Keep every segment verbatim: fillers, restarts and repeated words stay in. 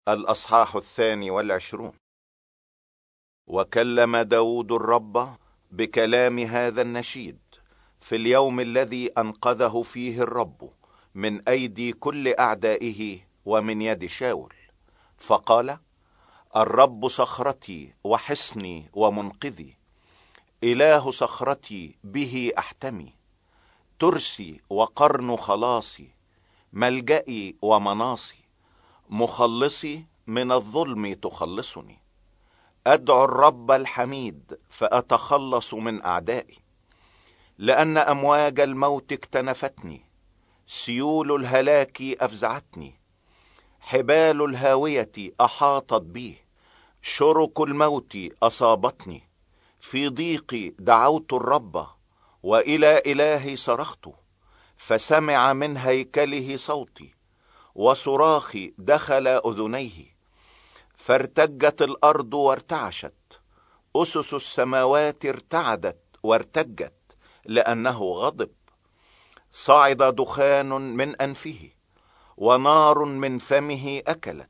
الأصحاح الثاني والعشرون. وكلم داود الرب بكلام هذا النشيد في اليوم الذي أنقذه فيه الرب من أيدي كل أعدائه ومن يد شاول، فقال: الرب صخرتي وحصني ومنقذي، إله صخرتي به أحتمي، ترسي وقرن خلاصي، ملجئي ومناصي، مخلصي من الظلم تخلصني. أدعو الرب الحميد فأتخلص من أعدائي، لأن أمواج الموت اكتنفتني، سيول الهلاك أفزعتني، حبال الهاوية أحاطت بي، شرك الموت أصابتني. في ضيقي دعوت الرب، وإلى إلهي صرخت، فسمع من هيكله صوتي، وصراخي دخل أذنيه. فارتجت الأرض وارتعشت، أسس السماوات ارتعدت وارتجت، لأنه غضب. صعد دخان من أنفه، ونار من فمه أكلت،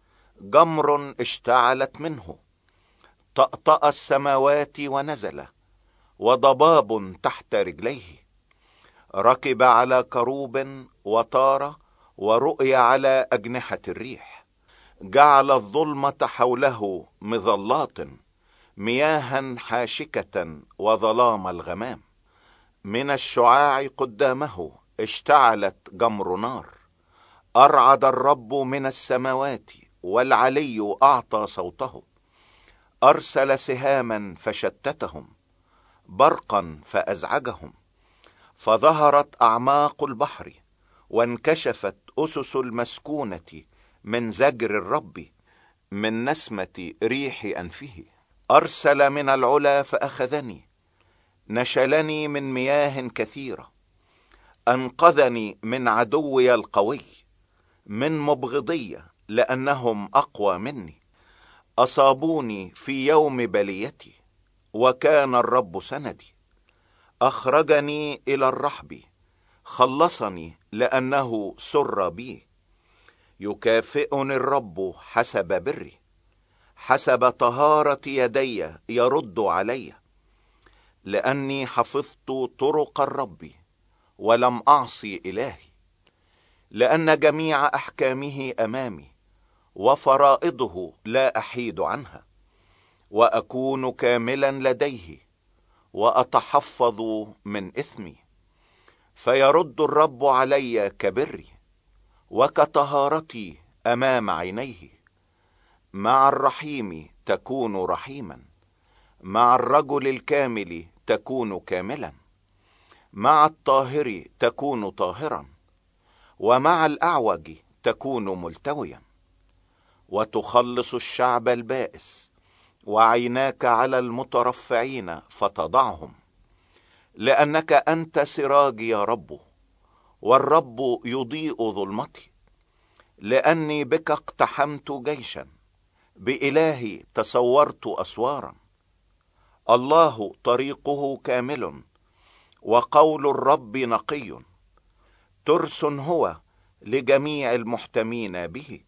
جمر اشتعلت منه، طأطأ السماوات ونزل، وضباب تحت رجليه. ركب على كروب وطار، ورؤي على أجنحة الريح. جعل الظلمة حوله مظلات، مياها حاشكة وظلام الغمام. من الشعاع قدامه اشتعلت جمر نار. أرعد الرب من السماوات، والعلي أعطى صوته. أرسل سهاما فشتتهم، برقا فأزعجهم. فظهرت أعماق البحر، وانكشفت أسس المسكونة من زجر الرب، من نسمة ريح أنفه. أرسل من العلا فأخذني، نشلني من مياه كثيرة. أنقذني من عدوي القوي، من مبغضي لأنهم أقوى مني. أصابوني في يوم بليتي، وكان الرب سندي. أخرجني إلى الرحب، خلصني لأنه سر بي. يكافئني الرب حسب بري، حسب طهارة يدي يرد علي. لأني حفظت طرق الرب، ولم أعصي إلهي. لأن جميع أحكامه أمامي، وفرائضه لا أحيد عنها. وأكون كاملا لديه، وأتحفظ من إثمي. فيرد الرب علي كبري، وكطهارتي أمام عينيه. مع الرحيم تكون رحيما، مع الرجل الكامل تكون كاملا، مع الطاهر تكون طاهرا، ومع الأعوج تكون ملتويا. وتخلص الشعب البائس، وعيناك على المترفعين فتضعهم. لأنك أنت سراجي يا رب، والرب يضيء ظلمتي. لأني بك اقتحمت جيشا، بإلهي تصورت أسوارا. الله طريقه كامل، وقول الرب نقي. ترس هو لجميع المحتمين به.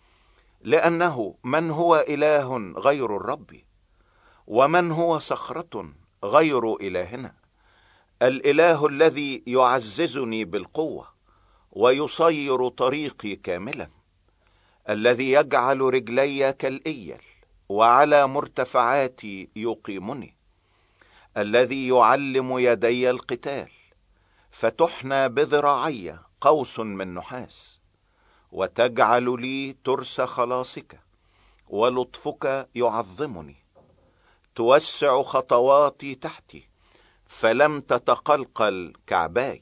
لأنه من هو إله غير الرب؟ ومن هو صخرة غير إلهنا؟ الإله الذي يعززني بالقوة، ويصير طريقي كاملا. الذي يجعل رجلي كالإيل، وعلى مرتفعاتي يقيمني. الذي يعلم يدي القتال، فتحنى بذراعي قوس من نحاس. وتجعل لي ترس خلاصك، ولطفك يعظمني. توسع خطواتي تحتي، فلم تتقلقل كعباي.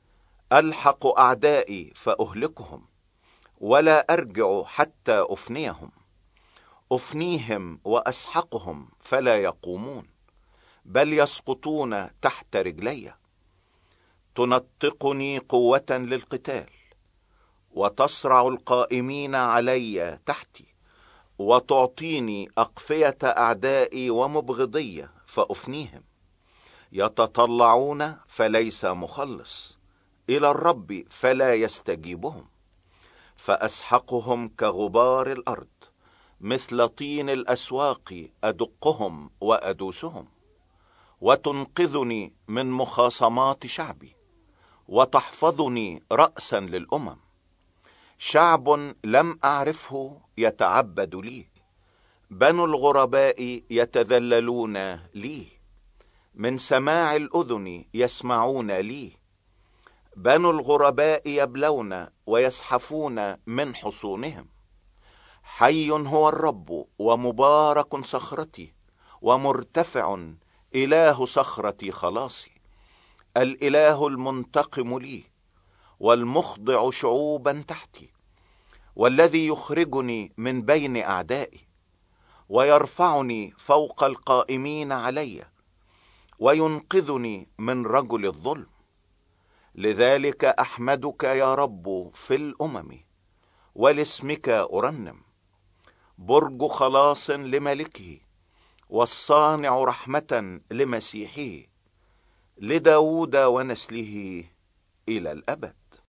ألحق أعدائي فأهلكهم، ولا أرجع حتى أفنيهم. أفنيهم وأسحقهم فلا يقومون، بل يسقطون تحت رجلي. تنطقني قوة للقتال، وتصرع القائمين علي تحتي. وتعطيني أقفية أعدائي ومبغضية فأفنيهم. يتطلعون فليس مخلص، إلى الرب فلا يستجيبهم. فأسحقهم كغبار الأرض، مثل طين الأسواق أدقهم وأدوسهم. وتنقذني من مخاصمات شعبي، وتحفظني رأسا للأمم. شعب لم أعرفه يتعبد لي، بنو الغرباء يتذللون لي، من سماع الأذن يسمعون لي. بنو الغرباء يبلون ويزحفون من حصونهم. حي هو الرب ومبارك صخرتي، ومرتفع إله صخرتي خلاصي. الإله المنتقم لي، والمخضع شعوبا تحتي، والذي يخرجني من بين أعدائي، ويرفعني فوق القائمين علي، وينقذني من رجل الظلم. لذلك أحمدك يا رب في الأمم، ولاسمك أرنم. برج خلاص لملكه، والصانع رحمة لمسيحه، لداود ونسله إلى الأبد.